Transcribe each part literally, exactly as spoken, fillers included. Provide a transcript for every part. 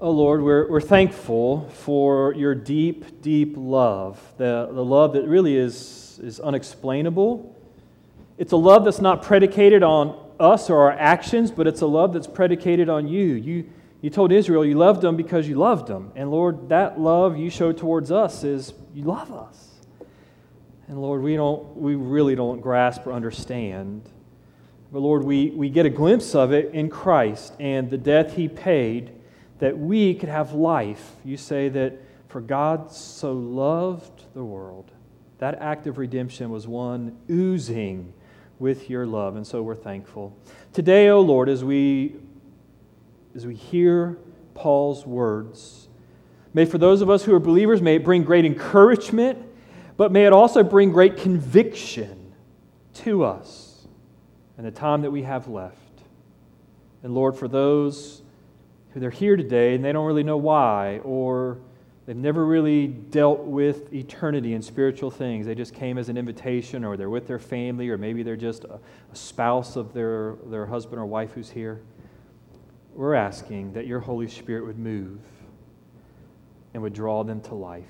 Oh Lord, we're, we're thankful for your deep, deep love, the, the love that really is, is unexplainable. It's a love that's not predicated on us or our actions, but it's a love that's predicated on you. You, you told Israel you loved them because you loved them. And Lord, that love you show towards us is you love us. And Lord, we don't, we really don't grasp or understand. But Lord, we, we get a glimpse of it in Christ and the death He paid that we could have life. You say that for God so loved the world. That act of redemption was one oozing with your love, and so we're thankful. Today, O Lord, as we, as we hear Paul's words, may for those of us who are believers, may it bring great encouragement, but may it also bring great conviction to us in the time that we have left. And Lord, for those who they're here today and they don't really know why, or they've never really dealt with eternity and spiritual things. They just came as an invitation, or they're with their family, or maybe they're just a, a spouse of their, their husband or wife who's here. We're asking that your Holy Spirit would move and would draw them to life.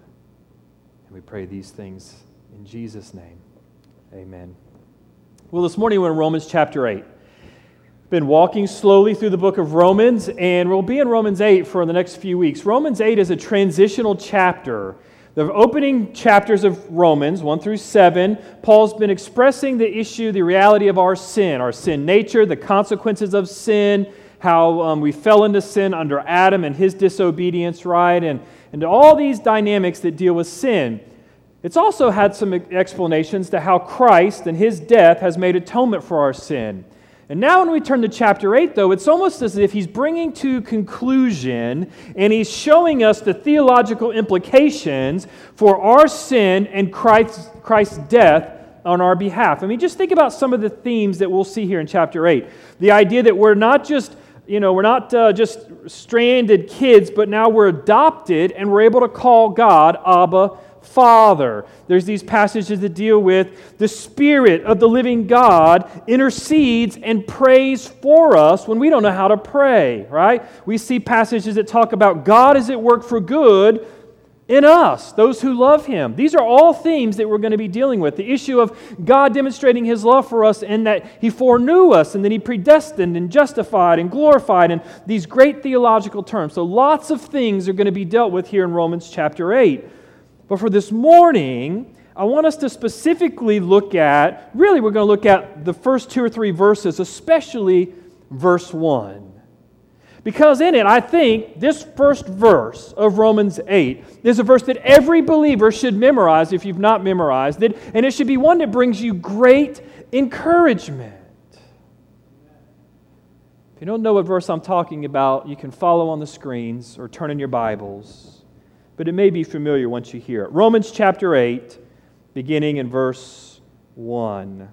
And we pray these things in Jesus' name. Amen. Well, this morning we're in Romans chapter eight. Been walking slowly through the book of Romans, and we'll be in Romans eight for the next few weeks. Romans eight is a transitional chapter. The opening chapters of Romans, one through seven, Paul's been expressing the issue, the reality of our sin, our sin nature, the consequences of sin, how um, we fell into sin under Adam and his disobedience, right? And, and all these dynamics that deal with sin. It's also had some explanations to how Christ and His death has made atonement for our sin. And now when we turn to chapter eight, though, it's almost as if he's bringing to conclusion and he's showing us the theological implications for our sin and Christ's, Christ's death on our behalf. I mean, just think about some of the themes that we'll see here in chapter eight. The idea that we're not just, you know, we're not uh, just stranded kids, but now we're adopted and we're able to call God Abba, Father. There's these passages that deal with the Spirit of the living God intercedes and prays for us when we don't know how to pray, right? We see passages that talk about God is at work for good in us, those who love Him. These are all themes that we're going to be dealing with. The issue of God demonstrating His love for us and that He foreknew us and then He predestined and justified and glorified, and these great theological terms. So lots of things are going to be dealt with here in Romans chapter eight. But for this morning, I want us to specifically look at, really we're going to look at the first two or three verses, especially verse one. Because in it, I think this first verse of Romans eight is a verse that every believer should memorize if you've not memorized it, and it should be one that brings you great encouragement. If you don't know what verse I'm talking about, you can follow on the screens or turn in your Bibles. But it may be familiar once you hear it. Romans chapter eight, beginning in verse one.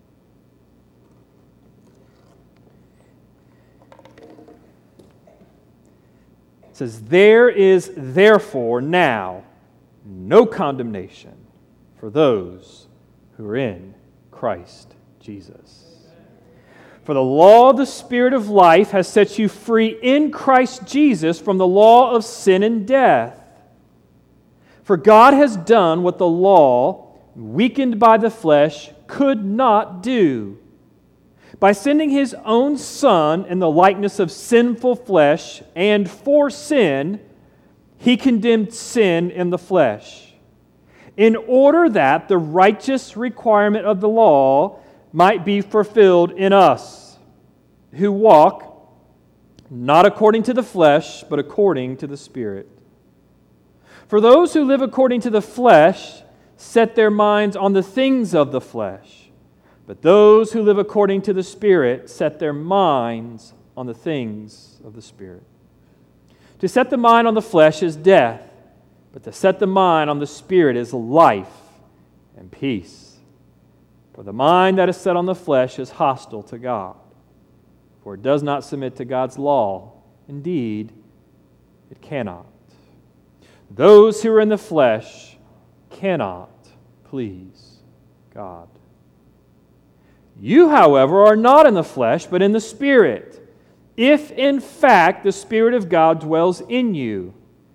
It says, "There is therefore now no condemnation for those who are in Christ Jesus. For the law of the Spirit of life has set you free in Christ Jesus from the law of sin and death. For God has done what the law, weakened by the flesh, could not do. By sending His own Son in the likeness of sinful flesh, and for sin, He condemned sin in the flesh, in order that the righteous requirement of the law might be fulfilled in us, who walk not according to the flesh, but according to the Spirit. For those who live according to the flesh set their minds on the things of the flesh, but those who live according to the Spirit set their minds on the things of the Spirit. To set the mind on the flesh is death, but to set the mind on the Spirit is life and peace. For the mind that is set on the flesh is hostile to God, for it does not submit to God's law. Indeed, it cannot. Those who are in the flesh cannot please God. You, however, are not in the flesh, but in the Spirit, if in fact the Spirit of God dwells in you.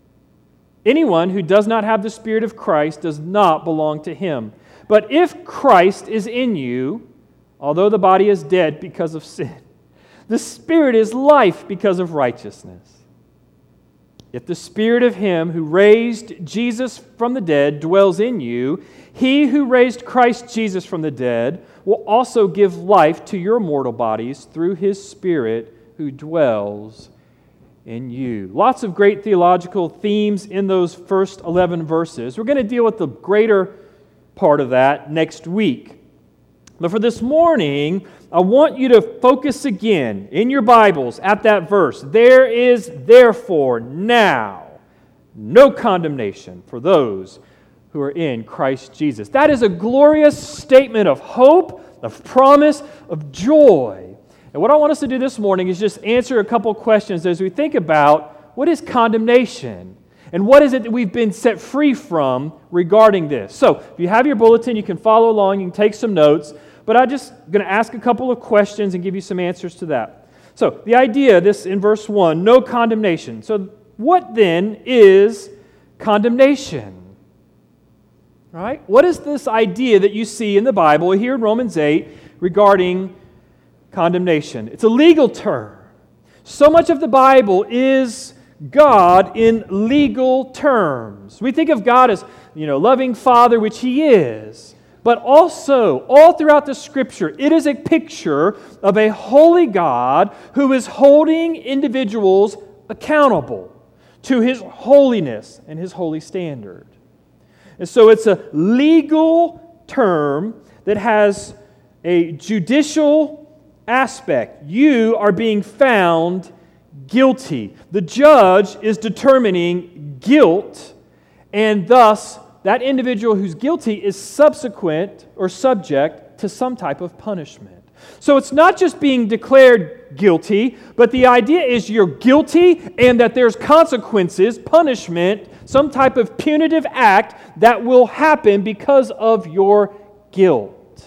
Anyone who does not have the Spirit of Christ does not belong to him. But if Christ is in you, although the body is dead because of sin, the Spirit is life because of righteousness. If the Spirit of Him who raised Jesus from the dead dwells in you, He who raised Christ Jesus from the dead will also give life to your mortal bodies through His Spirit who dwells in you. Lots of great theological themes in those first eleven verses. We're going to deal with the greater part of that next week. But for this morning, I want you to focus again in your Bibles at that verse. There is therefore now no condemnation for those who are in Christ Jesus. That is a glorious statement of hope, of promise, of joy. And what I want us to do this morning is just answer a couple questions as we think about what is condemnation and what is it that we've been set free from regarding this. So, if you have your bulletin, you can follow along, you can take some notes. But I'm just going to ask a couple of questions and give you some answers to that. So, the idea, this in verse one, no condemnation. So, what then is condemnation? Right? What is this idea that you see in the Bible here in Romans eight regarding condemnation? It's a legal term. So much of the Bible is God in legal terms. We think of God as, you know, loving Father, which He is. But also, all throughout the Scripture, it is a picture of a holy God who is holding individuals accountable to His holiness and His holy standard. And so it's a legal term that has a judicial aspect. You are being found guilty. The judge is determining guilt, and thus that individual who's guilty is subsequent or subject to some type of punishment. So it's not just being declared guilty, but the idea is you're guilty and that there's consequences, punishment, some type of punitive act that will happen because of your guilt.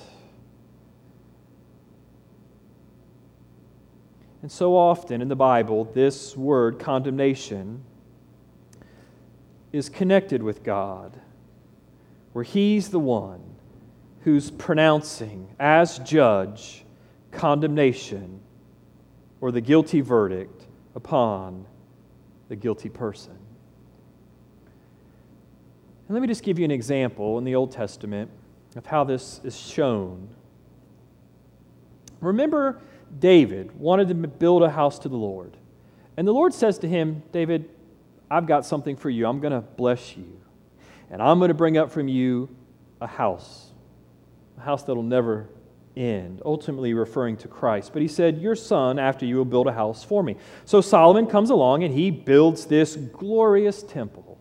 And so often in the Bible, this word, condemnation, is connected with God, where He's the one who's pronouncing as judge condemnation or the guilty verdict upon the guilty person. And let me just give you an example in the Old Testament of how this is shown. Remember, David wanted to build a house to the Lord. And the Lord says to him, David, I've got something for you. I'm going to bless you. And I'm going to bring up from you a house, a house that will never end, ultimately referring to Christ. But he said, your son, after you, will build a house for me. So Solomon comes along and he builds this glorious temple.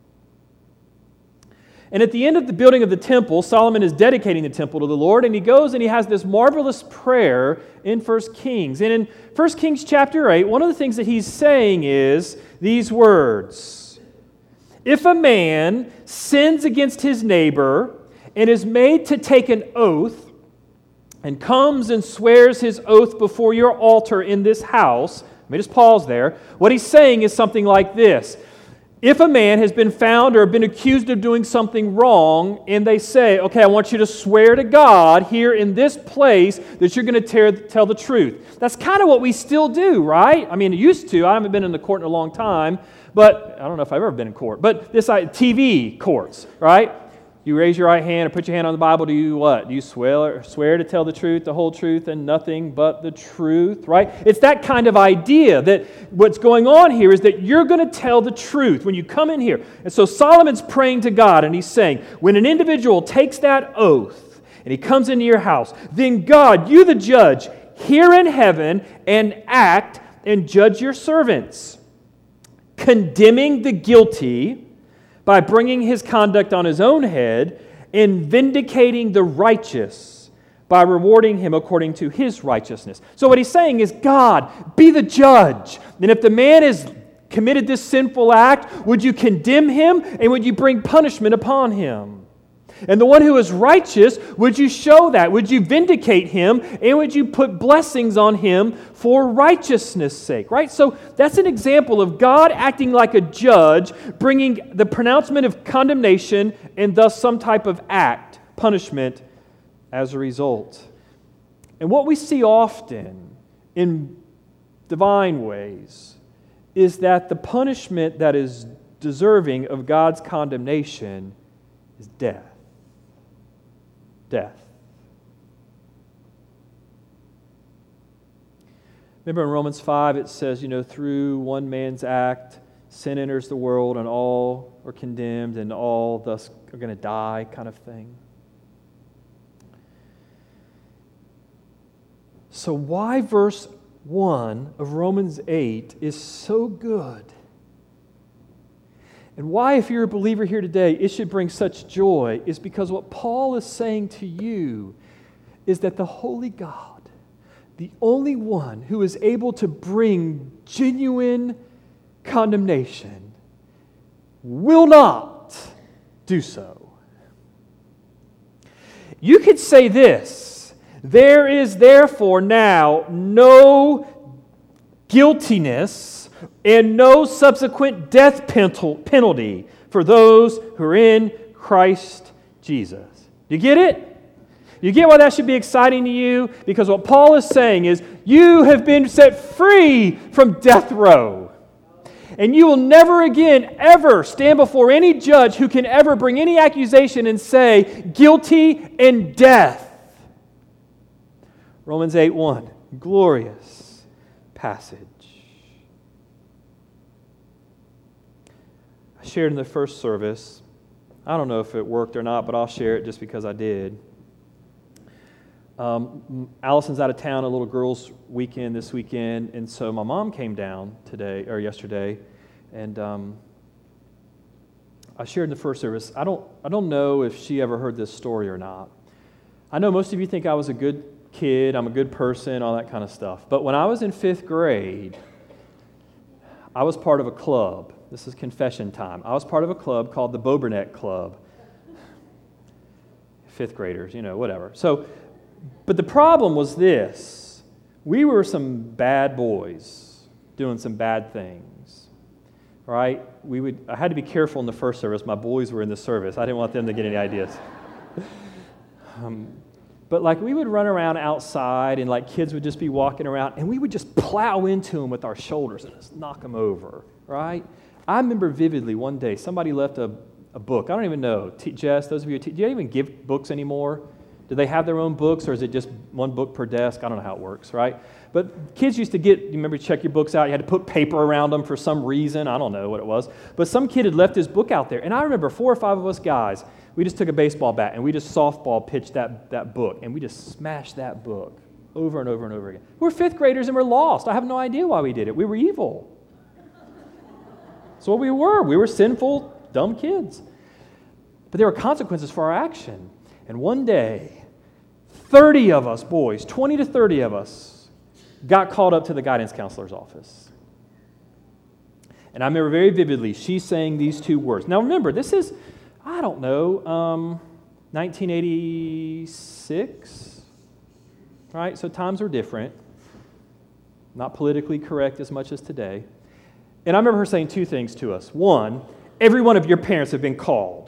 And at the end of the building of the temple, Solomon is dedicating the temple to the Lord, and he goes and he has this marvelous prayer in First Kings. And in First Kings chapter eight, one of the things that he's saying is these words: if a man sins against his neighbor and is made to take an oath and comes and swears his oath before your altar in this house, let me just pause there. What he's saying is something like this. If a man has been found or been accused of doing something wrong, and they say, okay, I want you to swear to God here in this place that you're going to tear, tell the truth. That's kind of what we still do, right? I mean, I used to. I haven't been in the court in a long time, but I don't know if I've ever been in court. But this T V courts, right? You raise your right hand and put your hand on the Bible. Do you what? Do you swear, swear to tell the truth, the whole truth, and nothing but the truth, right? It's that kind of idea that what's going on here is that you're going to tell the truth when you come in here. And so Solomon's praying to God, and he's saying, when an individual takes that oath and he comes into your house, then God, you the judge, hear in heaven and act and judge your servants, condemning the guilty by bringing his conduct on his own head, and vindicating the righteous by rewarding him according to his righteousness. So what he's saying is, God, be the judge. And if the man has committed this sinful act, would you condemn him and would you bring punishment upon him? And the one who is righteous, would you show that? Would you vindicate him? And would you put blessings on him for righteousness' sake? Right? So that's an example of God acting like a judge, bringing the pronouncement of condemnation and thus some type of act, punishment, as a result. And what we see often in divine ways is that the punishment that is deserving of God's condemnation is death. Death. Remember in Romans five it says, you know, through one man's act, sin enters the world and all are condemned and all thus are going to die kind of thing. So why verse one of Romans eight is so good? And why, if you're a believer here today, it should bring such joy is because what Paul is saying to you is that the Holy God, the only one who is able to bring genuine condemnation, will not do so. You could say this: there is therefore now no guiltiness and no subsequent death penalty for those who are in Christ Jesus. You get it? You get why that should be exciting to you? Because what Paul is saying is, you have been set free from death row. And you will never again, ever stand before any judge who can ever bring any accusation and say, guilty and death. Romans eight one, glorious passage. I shared in the first service. I don't know if it worked or not, but I'll share it just because I did. Um, Allison's out of town, a little girls' weekend this weekend, and so my mom came down today or yesterday, and um, I shared in the first service. I don't, I don't know if she ever heard this story or not. I know most of you think I was a good kid, I'm a good person, all that kind of stuff. But when I was in fifth grade, I was part of a club. This is confession time. I was part of a club called the Bobernet Club. Fifth graders, you know, whatever. So, but the problem was this. We were some bad boys doing some bad things, right? We would. I had to be careful in the first service. My boys were in the service. I didn't want them to get any ideas. um, but like we would run around outside and like kids would just be walking around and we would just plow into them with our shoulders and just knock them over, right? I remember vividly one day somebody left a, a book. I don't even know. T- Jess, those of you, t- do you even give books anymore? Do they have their own books, or is it just one book per desk? I don't know how it works, right? But kids used to get, you remember, check your books out. You had to put paper around them for some reason. I don't know what it was. But some kid had left his book out there. And I remember four or five of us guys, we just took a baseball bat and we just softball pitched that, that book. And we just smashed that book over and over and over again. We're fifth graders and we're lost. I have no idea why we did it. We were evil. That's what we were. We were sinful, dumb kids. But there were consequences for our action. And one day, thirty of us boys, twenty to thirty of us, got called up to the guidance counselor's office. And I remember very vividly, she's saying these two words. Now remember, this is, I don't know, um, nineteen eighty-six, right? So times were different. Not politically correct as much as today. And I remember her saying two things to us. One, every one of your parents have been called.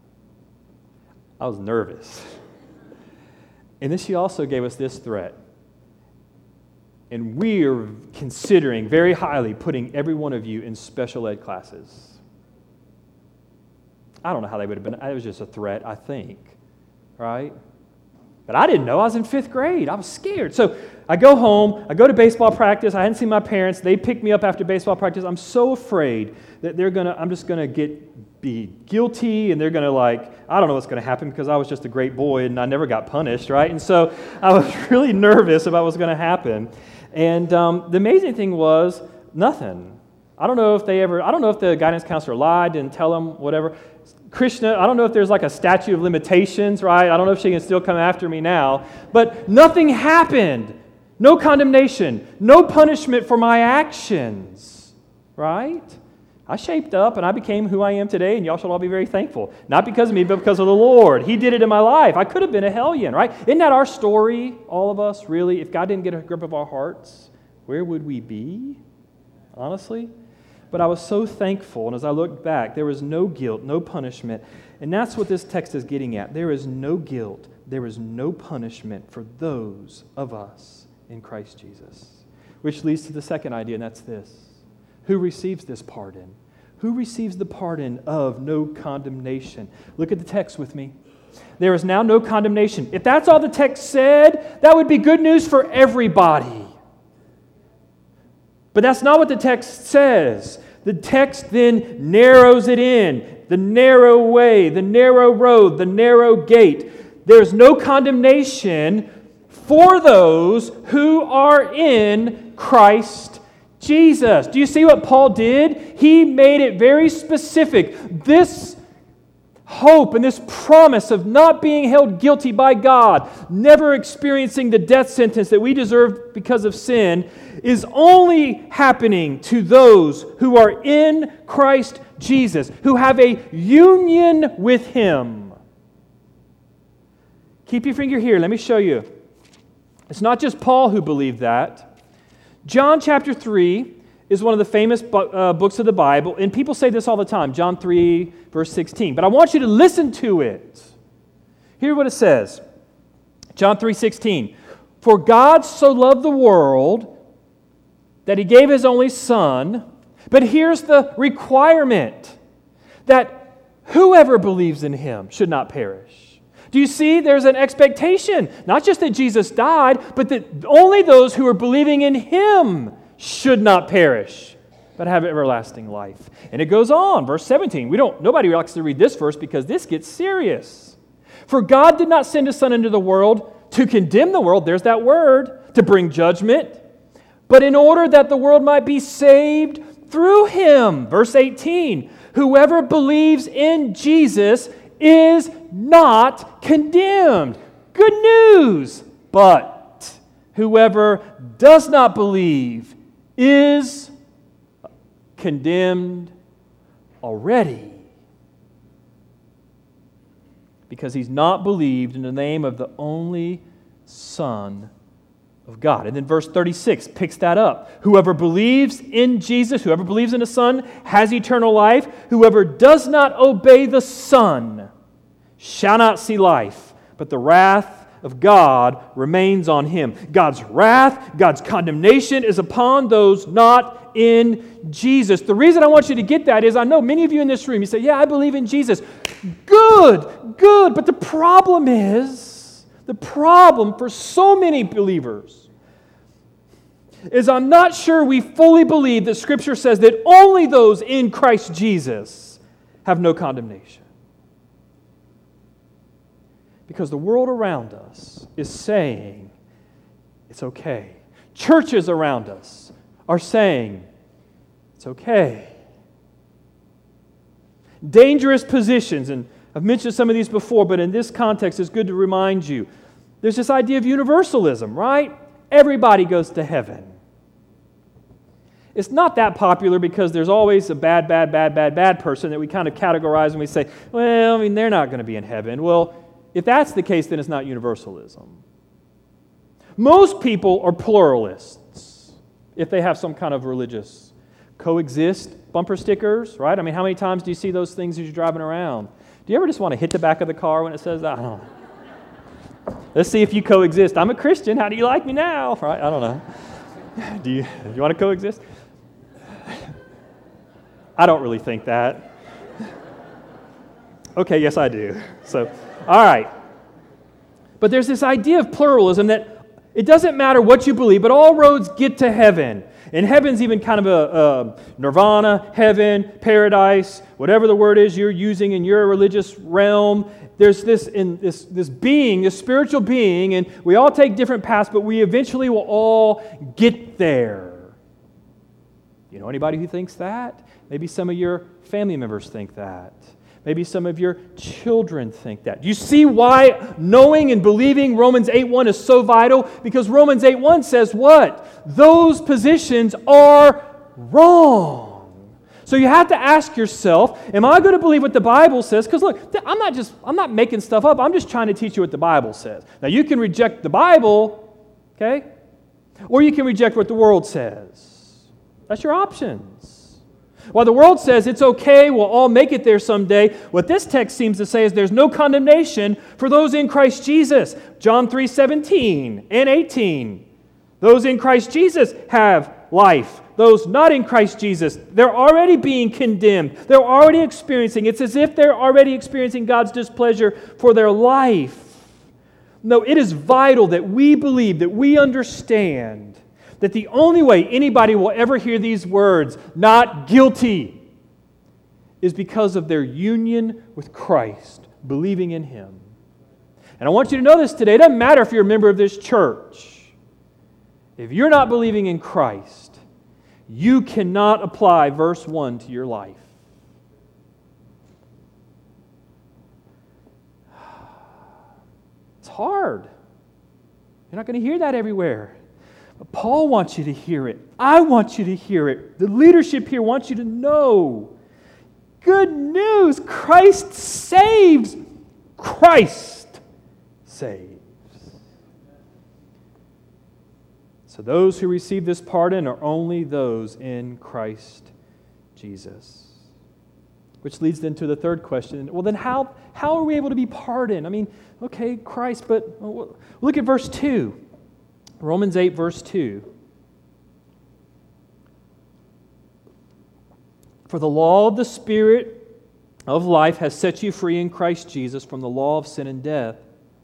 I was nervous. And then she also gave us this threat. And we're considering very highly putting every one of you in special ed classes. I don't know how they would have been. It was just a threat, I think. Right? But I didn't know. I was in fifth grade. I was scared. So I go home. I go to baseball practice. I hadn't seen my parents. They pick me up after baseball practice. I'm so afraid that they're gonna. I'm just gonna get be guilty, and they're gonna like. I don't know what's gonna happen because I was just a great boy and I never got punished, right? And so I was really nervous about what's gonna happen. And um, the amazing thing was nothing. I don't know if they ever. I don't know if the guidance counselor lied, didn't tell them, whatever. Krishna, I don't know if there's like a statute of limitations, right? I don't know if she can still come after me now. But nothing happened. No condemnation. No punishment for my actions, right? I shaped up and I became who I am today, and y'all should all be very thankful. Not because of me, but because of the Lord. He did it in my life. I could have been a hellion, right? Isn't that our story, all of us, really? If God didn't get a grip of our hearts, where would we be, honestly? But I was so thankful, and as I look back, there was no guilt, no punishment. And that's what this text is getting at. There is no guilt, there is no punishment for those of us in Christ Jesus. Which leads to the second idea, and that's this. Who receives this pardon? Who receives the pardon of no condemnation? Look at the text with me. There is now no condemnation. If that's all the text said, that would be good news for everybody. But that's not what the text says. The text then narrows it in. The narrow way, the narrow road, the narrow gate. There's no condemnation for those who are in Christ Jesus. Do you see what Paul did? He made it very specific. This hope and this promise of not being held guilty by God, never experiencing the death sentence that we deserve because of sin, is only happening to those who are in Christ Jesus, who have a union with Him. Keep your finger here. Let me show you. It's not just Paul who believed that. John chapter three is one of the famous bu- uh, books of the Bible, and people say this all the time, John three, verse sixteen. But I want you to listen to it. Hear what it says. John three sixteen. For God so loved the world that He gave His only Son. But here's the requirement, that whoever believes in Him should not perish. Do you see? There's an expectation, not just that Jesus died, but that only those who are believing in Him should not perish, but have everlasting life. And it goes on, verse seventeen. We don't. Nobody likes to read this verse because this gets serious. For God did not send His Son into the world to condemn the world, there's that word, to bring judgment, but in order that the world might be saved through Him. Verse eighteen. Whoever believes in Jesus is not condemned. Good news. But whoever does not believe is condemned already, because he's not believed in the name of the only Son of God. And then verse thirty-six picks that up. Whoever believes in Jesus, whoever believes in the Son, has eternal life. Whoever does not obey the Son shall not see life, but the wrath of God remains on him. God's wrath, God's condemnation is upon those not in Jesus. The reason I want you to get that is I know many of you in this room, you say, yeah, I believe in Jesus. Good, good. But the problem is, the problem for so many believers is I'm not sure we fully believe that Scripture says that only those in Christ Jesus have no condemnation. Because the world around us is saying it's okay. Churches around us are saying it's okay. Dangerous positions, and I've mentioned some of these before, but in this context it's good to remind you. There's this idea of universalism, right? Everybody goes to heaven. It's not that popular because there's always a bad, bad, bad, bad, bad person that we kind of categorize and we say, well, I mean, they're not going to be in heaven. Well, if that's the case, then it's not universalism. Most people are pluralists if they have some kind of religious coexist bumper stickers, right? I mean, how many times do you see those things as you're driving around? Do you ever just want to hit the back of the car when it says that? I don't know. Let's see if you coexist. I'm a Christian. How do you like me now? Right? I don't know. Do you, do you want to coexist? I don't really think that. Okay, yes, I do. So, all right. But there's this idea of pluralism that it doesn't matter what you believe, but all roads get to heaven. And heaven's even kind of a, a nirvana, heaven, paradise, whatever the word is you're using in your religious realm. There's this in this this being, this spiritual being, and we all take different paths, but we eventually will all get there. You know anybody who thinks that? Maybe some of your family members think that. Maybe some of your children think that. Do you see why knowing and believing Romans eight one is so vital? Because Romans eight one says what? Those positions are wrong. So you have to ask yourself, am I going to believe what the Bible says? Because look, I'm not just, I'm not making stuff up. I'm just trying to teach you what the Bible says. Now you can reject the Bible, okay? Or you can reject what the world says. That's your options. While the world says it's okay, we'll all make it there someday, what this text seems to say is there's no condemnation for those in Christ Jesus. John three seventeen and eighteen. Those in Christ Jesus have life. Those not in Christ Jesus, they're already being condemned. They're already experiencing. It's as if they're already experiencing God's displeasure for their life. No, it is vital that we believe, that we understand that the only way anybody will ever hear these words, not guilty, is because of their union with Christ, believing in Him. And I want you to know this today. It doesn't matter if you're a member of this church. If you're not believing in Christ, you cannot apply verse one to your life. It's hard. You're not going to hear that everywhere. But Paul wants you to hear it. I want you to hear it. The leadership here wants you to know. Good news. Christ saves. Christ saves. So those who receive this pardon are only those in Christ Jesus. Which leads then to the third question. Well, then how, how are we able to be pardoned? I mean, okay, Christ, but look at verse two. Romans eight, verse two. For the law of the Spirit of life has set you free in Christ Jesus from the law of sin and death.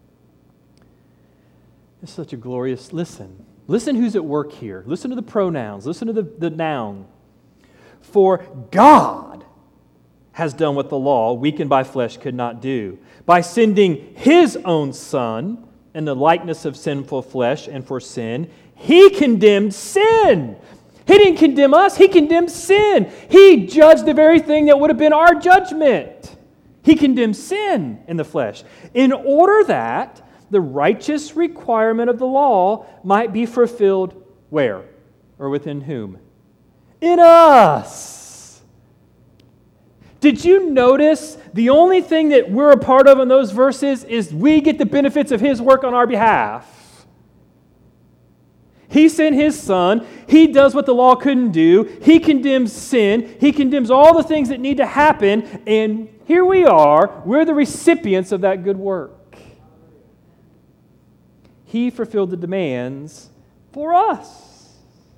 It's such a glorious, listen. Listen who's at work here. Listen to the pronouns. Listen to the, the noun. For God has done what the law, weakened by flesh, could not do. By sending His own Son in the likeness of sinful flesh and for sin, He condemned sin. He didn't condemn us. He condemned sin. He judged the very thing that would have been our judgment. He condemned sin in the flesh in order that the righteous requirement of the law might be fulfilled where? Or within whom? In us. Did you notice the only thing that we're a part of in those verses is we get the benefits of His work on our behalf? He sent His Son. He does what the law couldn't do. He condemns sin. He condemns all the things that need to happen. And here we are. We're the recipients of that good work. He fulfilled the demands for us.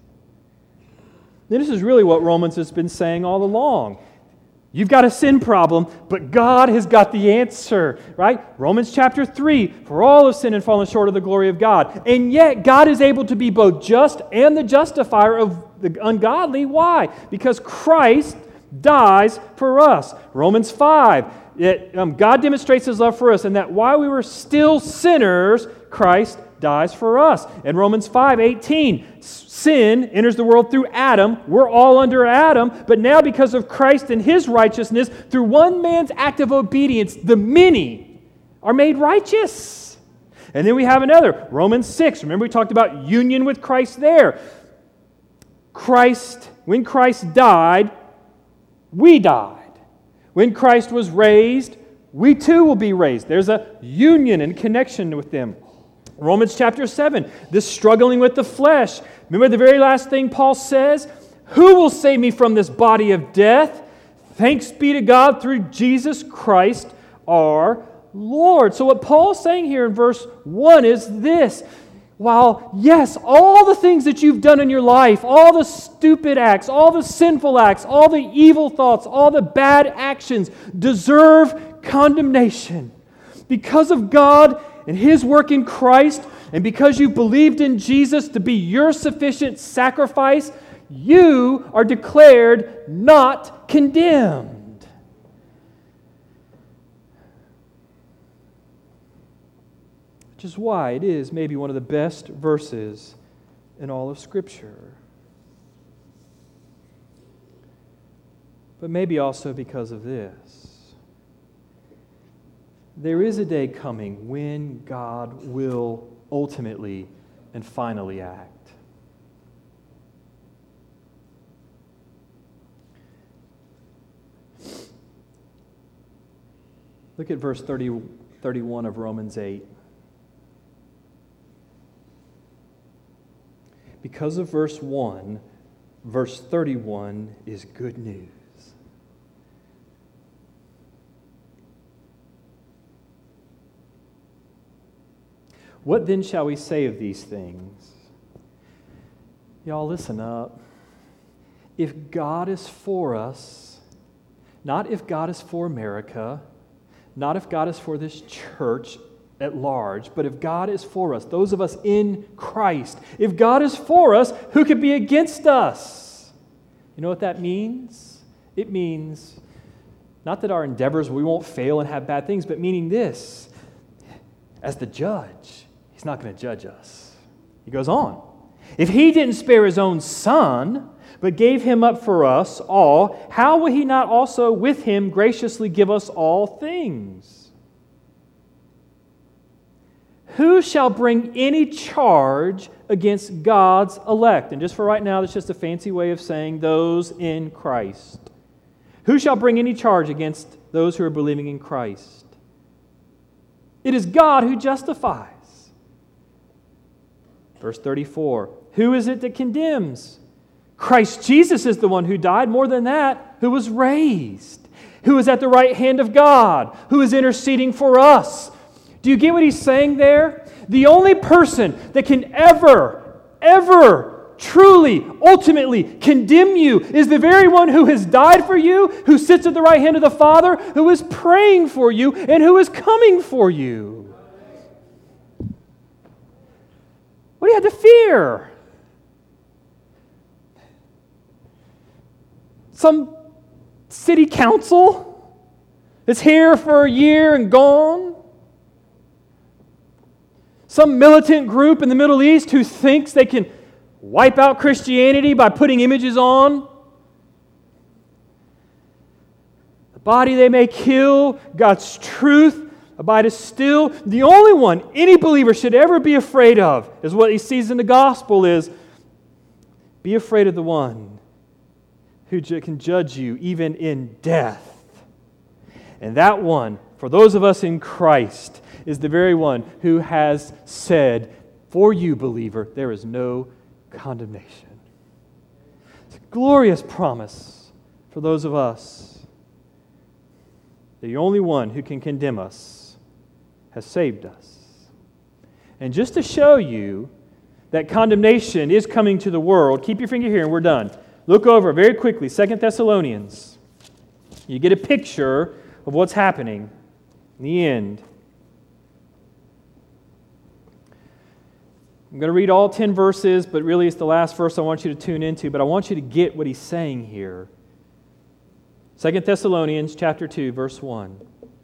This is really what Romans has been saying all along. You've got a sin problem, but God has got the answer, right? Romans chapter three, for all have sinned and fallen short of the glory of God. And yet God is able to be both just and the justifier of the ungodly. Why? Because Christ dies for us. Romans five, it, um, God demonstrates His love for us, and that while we were still sinners, Christ dies for us. In Romans five eighteen, sin enters the world through Adam. We're all under Adam, but now because of Christ and His righteousness, through one man's act of obedience, the many are made righteous. And then we have another, Romans six. Remember we talked about union with Christ there. Christ, when Christ died, we died. When Christ was raised, we too will be raised. There's a union and connection with them. Romans chapter seven, this struggling with the flesh. Remember the very last thing Paul says? Who will save me from this body of death? Thanks be to God through Jesus Christ our Lord. So what Paul's saying here in verse one is this. While, yes, all the things that you've done in your life, all the stupid acts, all the sinful acts, all the evil thoughts, all the bad actions deserve condemnation. Because of God and His work in Christ, and because you believed in Jesus to be your sufficient sacrifice, you are declared not condemned. Which is why it is maybe one of the best verses in all of Scripture. But maybe also because of this. There is a day coming when God will ultimately and finally act. Look at verse thirty, thirty-one of Romans eight. Because of verse one, verse thirty-one is good news. What then shall we say of these things? Y'all listen up. If God is for us, not if God is for America, not if God is for this church at large, but if God is for us, those of us in Christ, if God is for us, who could be against us? You know what that means? It means not that our endeavors, we won't fail and have bad things, but meaning this, as the judge, He's not going to judge us. He goes on. If He didn't spare His own Son, but gave Him up for us all, how will He not also with Him graciously give us all things? Who shall bring any charge against God's elect? And just for right now, that's just a fancy way of saying those in Christ. Who shall bring any charge against those who are believing in Christ? It is God who justifies. Verse thirty-four, who is it that condemns? Christ Jesus is the one who died, more than that, who was raised, who is at the right hand of God, who is interceding for us. Do you get what he's saying there? The only person that can ever, ever, truly, ultimately condemn you is the very one who has died for you, who sits at the right hand of the Father, who is praying for you, and who is coming for you. What do you have to fear? Some city council that's here for a year and gone? Some militant group in the Middle East who thinks they can wipe out Christianity by putting images on? The body they may kill, God's truth abideth still. The only one any believer should ever be afraid of is what he sees in the gospel is, be afraid of the one who can judge you even in death. And that one, for those of us in Christ, is the very one who has said, for you, believer, there is no condemnation. It's a glorious promise for those of us. The only one who can condemn us has saved us. And just to show you that condemnation is coming to the world, keep your finger here and we're done. Look over very quickly, Second Thessalonians. You get a picture of what's happening in the end. I'm going to read all ten verses, but really it's the last verse I want you to tune into, but I want you to get what he's saying here. Second Thessalonians chapter two, verse one.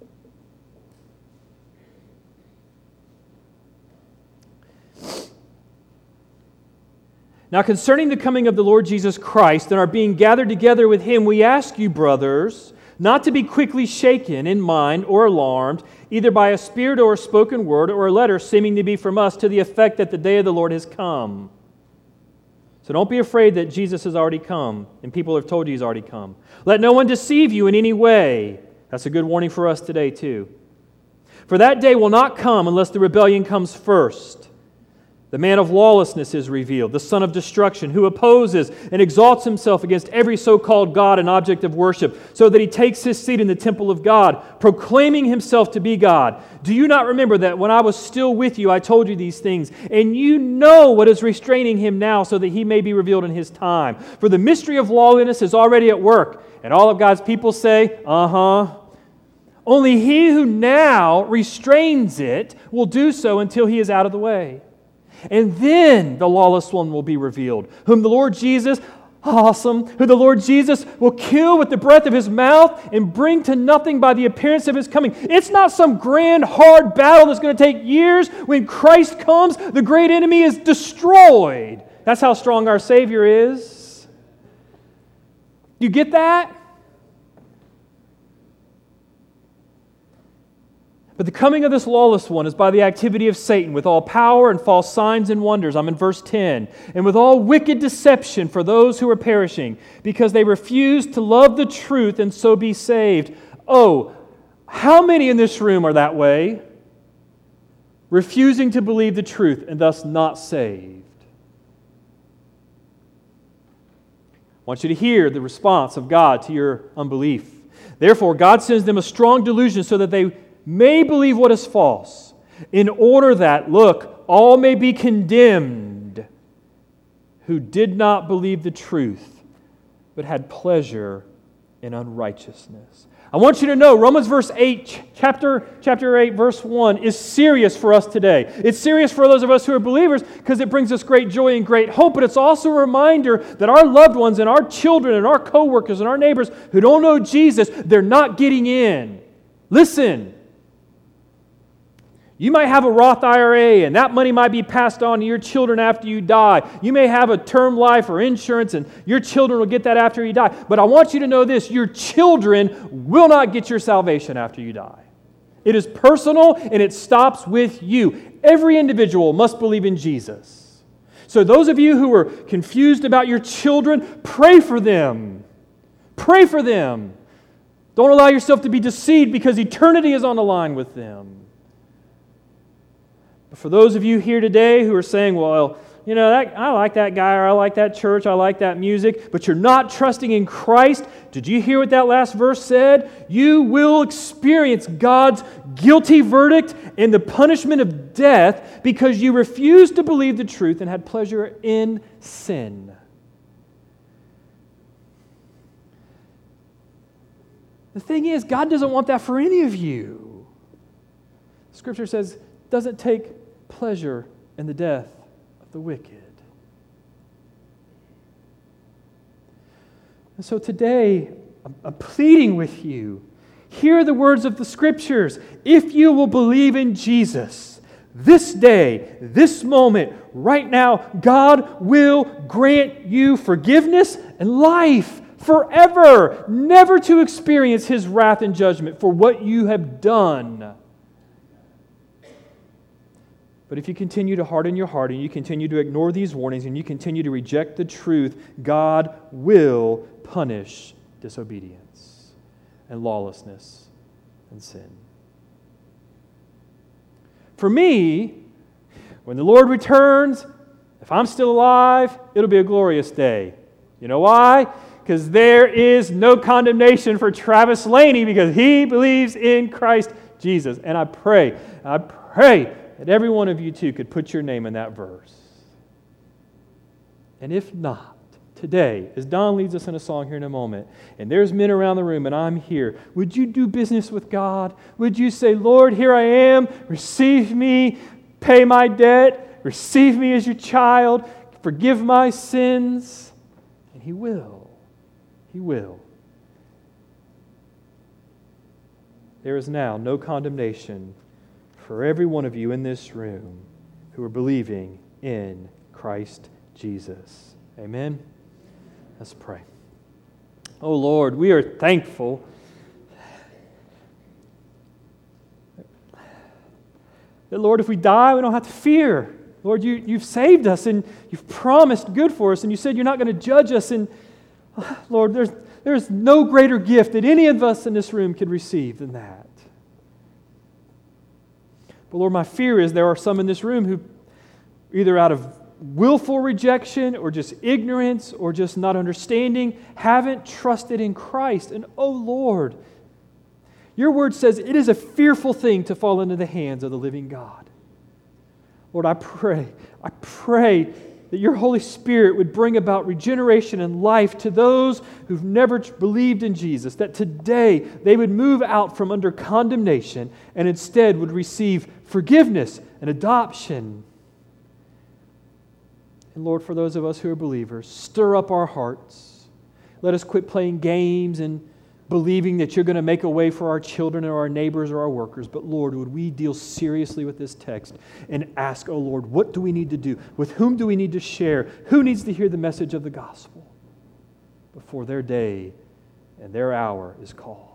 Now concerning the coming of the Lord Jesus Christ and our being gathered together with Him, we ask you, brothers, not to be quickly shaken in mind or alarmed, either by a spirit or a spoken word or a letter seeming to be from us to the effect that the day of the Lord has come. So don't be afraid that Jesus has already come and people have told you He's already come. Let no one deceive you in any way. That's a good warning for us today too. For that day will not come unless the rebellion comes first. The man of lawlessness is revealed, the son of destruction, who opposes and exalts himself against every so-called God and object of worship, so that he takes his seat in the temple of God, proclaiming himself to be God. Do you not remember that when I was still with you, I told you these things? And you know what is restraining him now, so that he may be revealed in his time. For the mystery of lawlessness is already at work. And all of God's people say, uh-huh. Only he who now restrains it will do so until he is out of the way. And then the lawless one will be revealed, whom the Lord Jesus, awesome, who the Lord Jesus will kill with the breath of His mouth and bring to nothing by the appearance of His coming. It's not some grand, hard battle that's going to take years. When Christ comes, the great enemy is destroyed. That's how strong our Savior is. You get that? But the coming of this lawless one is by the activity of Satan, with all power and false signs and wonders. I'm in verse ten. And with all wicked deception for those who are perishing, because they refuse to love the truth and so be saved. Oh, How many in this room are that way? Refusing to believe the truth and thus not saved. I want you to hear the response of God to your unbelief. Therefore, God sends them a strong delusion so that they may believe what is false, in order that, look, all may be condemned who did not believe the truth, but had pleasure in unrighteousness. I want you to know Romans verse eight, chapter, chapter eight, verse one is serious for us today. It's serious for those of us who are believers because it brings us great joy and great hope, but it's also a reminder that our loved ones and our children and our co-workers and our neighbors who don't know Jesus, they're not getting in. Listen. You might have a Roth I R A, and that money might be passed on to your children after you die. You may have a term life or insurance, and your children will get that after you die. But I want you to know this, your children will not get your salvation after you die. It is personal, and it stops with you. Every individual must believe in Jesus. So those of you who are confused about your children, pray for them. Pray for them. Don't allow yourself to be deceived because eternity is on the line with them. For those of you here today who are saying, well, you know, that, I like that guy, or I like that church, I like that music, but you're not trusting in Christ, did you hear what that last verse said? You will experience God's guilty verdict and the punishment of death because you refused to believe the truth and had pleasure in sin. The thing is, God doesn't want that for any of you. Scripture says, doesn't take pleasure in the death of the wicked. And so today, I'm pleading with you, hear the words of the Scriptures. If you will believe in Jesus, this day, this moment, right now, God will grant you forgiveness and life forever, never to experience His wrath and judgment for what you have done. But if you continue to harden your heart and you continue to ignore these warnings and you continue to reject the truth, God will punish disobedience and lawlessness and sin. For me, when the Lord returns, if I'm still alive, it'll be a glorious day. You know why? Because there is no condemnation for Travis Laney because he believes in Christ Jesus. And I pray, I pray that every one of you too could put your name in that verse. And if not, today, as Don leads us in a song here in a moment, and there's men around the room and I'm here, would you do business with God? Would you say, Lord, here I am, receive me, pay my debt, receive me as your child, forgive my sins? And He will. He will. There is now no condemnation for every one of you in this room who are believing in Christ Jesus. Amen? Let's pray. Oh Lord, we are thankful that, Lord, if we die, we don't have to fear. Lord, you, you've saved us and you've promised good for us and you said you're not going to judge us. And Lord, there's, there's no greater gift that any of us in this room could receive than that. But Lord, my fear is there are some in this room who, either out of willful rejection or just ignorance or just not understanding, haven't trusted in Christ. And oh Lord, your word says it is a fearful thing to fall into the hands of the living God. Lord, I pray, I pray that your Holy Spirit would bring about regeneration and life to those who've never believed in Jesus, that today they would move out from under condemnation and instead would receive forgiveness and adoption. And Lord, for those of us who are believers, stir up our hearts. Let us quit playing games and believing that you're going to make a way for our children or our neighbors or our workers. But Lord, would we deal seriously with this text and ask, oh Lord, what do we need to do? With whom do we need to share? Who needs to hear the message of the gospel before their day and their hour is called?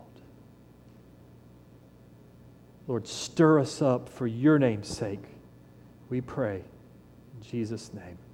Lord, stir us up for your name's sake. We pray in Jesus' name.